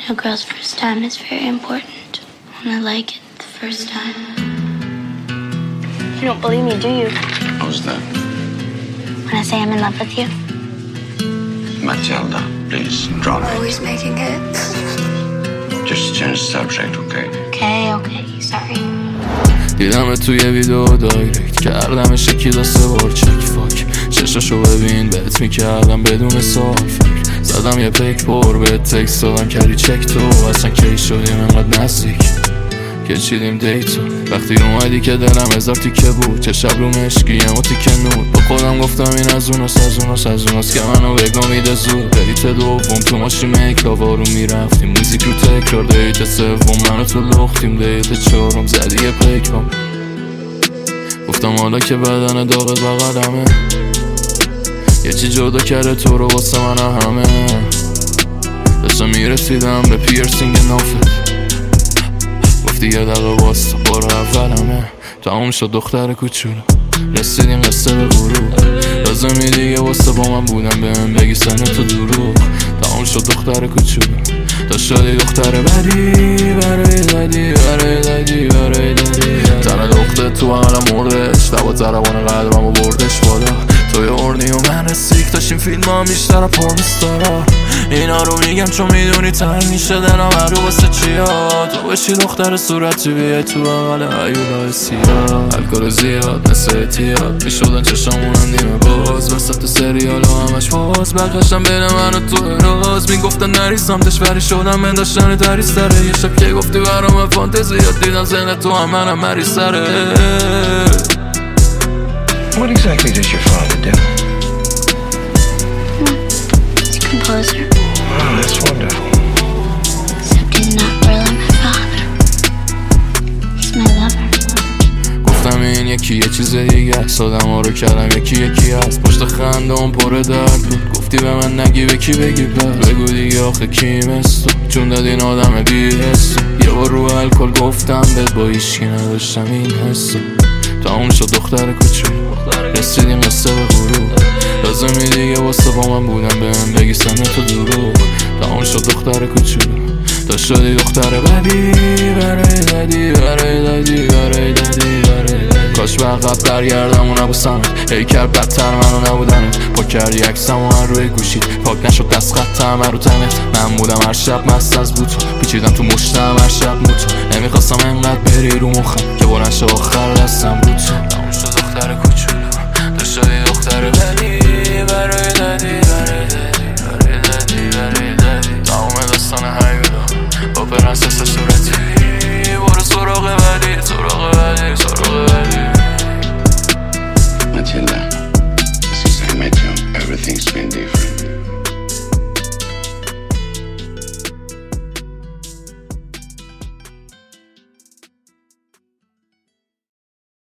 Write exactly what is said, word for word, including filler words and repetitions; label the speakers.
Speaker 1: A girl's first time is very important. And I like it the first time. You don't believe me, do you?
Speaker 2: How's that?
Speaker 1: When I say I'm in love with you.
Speaker 2: Matilda, please, drop it.
Speaker 1: Always making hits.
Speaker 2: Just change the subject, okay?
Speaker 1: Okay, okay, sorry.
Speaker 3: دیدم توی ویدیو دایرکت کردم شکیل سه بار چک فاک چشاشو ببین بهت میکردم بدون سوال فکر زدم یه پیک پر بهت تکست دادم کردی چک تو اصلا کی شدیم انقدر نزدیک که چیدیم دیتو وقتی اومدی که دلم هزار تیکه بود چه شب رو مشکی یه مو تیکه نود با خودم گفتم این از اوناست از اوناست از اوناست که منو بگا میده زود دیت دوم تو ماشین میکلاوا رو میرفتیم موزیک رو تکرار دیت سوم منو تو لختیم دیت چهارم زدی یه پیکام گفتم حالا که بدن داغ بغلمه یه چی جدا کرده تو رو واسه من همه داشتم میرسیدم به پیرسینگ نافت گفتی یه دقیقه واسه بار اولمه تموم شد دختر کوچولو رسیدیم قصه به غروب لازمی دیگه واسه با من بودم بهم بگی سن تو دروغ تموم شد دختر کوچولو تا شدی دختر بدی برای دادی برای دادی برای دادی تنه دختر تو حالم مردش دوا زربان قدرم و بردش بالا توی اردی و من رسیک داشتیم فیلم ها بیشتر پرستارا اینا رو میگم چون میدونی تنگ میشه دلم هر رو واسه چیا تو بشی دختر صورتی بیای تو بغل هیولای سیاه الکل زیاد مثل اعتیاد میشدن چشامونم نیمه باز وسط تو سریال و همش باز برگشتم بین من و تو راز میگفتن نریزم دشوری شدم من داشتن دری سره یه شب که گفتی برام فانتزیات دیدم ذهن تو هم منم مری سره.
Speaker 4: What exactly does your father do?
Speaker 1: He's a composer.
Speaker 4: Oh, that's wonderful.
Speaker 1: Except he's not really my father. He's my lover.
Speaker 3: گفتم این یکی یه چیز دیگه است آدم ها رو کردم یکی یکی هست پشت خنده اون پر درد بود گفتی به من نگی به کی بگی بس بگو دیگه آخه کیم است چون داد این آدم بی حس یه بار رو الکل گفتم بهت با هیچکی نداشتم این حسو تموم شد دختر کوچولو رسیدیم قصه به غروب لازمی دیگه واسه با من بودم بهم بگی سن تو دروغ تموم شد دختر کوچولو تا شدی دختر بدی برای دادی برای دادی برای دادی برای دادی کاش به عقب برگردم و نبوسم ای کرد بدتر منو نبودنت پاک کردی عکسم و من روی گوشید پاک نشد دست خطم رو تنت من بودم هر شب مست از بوتو پیچیدم تو مشتم هر شب موتو نمیخواستم انقدر بری رو مخم که بلند شد آخر دستم رو تو تموم شد دختر کوچولو تو شدی دختر بدی برای دادی برای دادی برای دادی برای دادی تموم داستان هیولا با پرنسس صورتی برو سراغ بدی سراغ بدی سراغ بدی
Speaker 2: Matilda, since I met you, everything's been different.